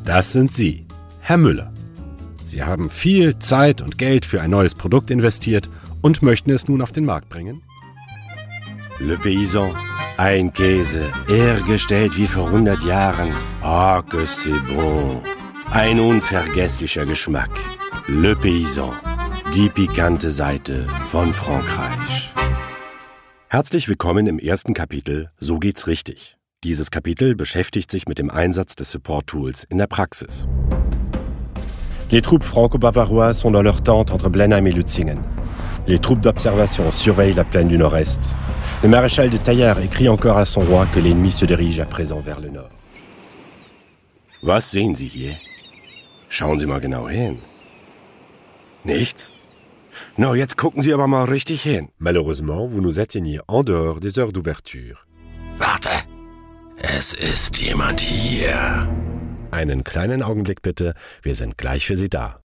Das sind Sie, Herr Müller. Sie haben viel Zeit und Geld für ein neues Produkt investiert und möchten es nun auf den Markt bringen? Le Paysan, ein Käse, hergestellt wie vor 100 Jahren. Ah, que c'est bon. Ein unvergesslicher Geschmack. Le Paysan, die pikante Seite von Frankreich. Herzlich willkommen im ersten Kapitel So geht's richtig. Dieses Kapitel beschäftigt sich mit dem Einsatz des Support-Tools in der Praxis. Les troupes franco-bavaroises sont dans leur tente entre Blenheim et Lützingen. Les troupes d'observation surveillent la plaine du Nord-Est. Le maréchal de Taillard écrit encore à son roi que l'ennemi se dirige à présent vers le Nord. Was sehen Sie hier? Schauen Sie mal genau hin. Nichts? No, jetzt gucken Sie aber mal richtig hin. Malheureusement, vous nous atteignez en dehors des heures d'ouverture. Warte, es ist jemand hier. Einen kleinen Augenblick bitte, wir sind gleich für Sie da.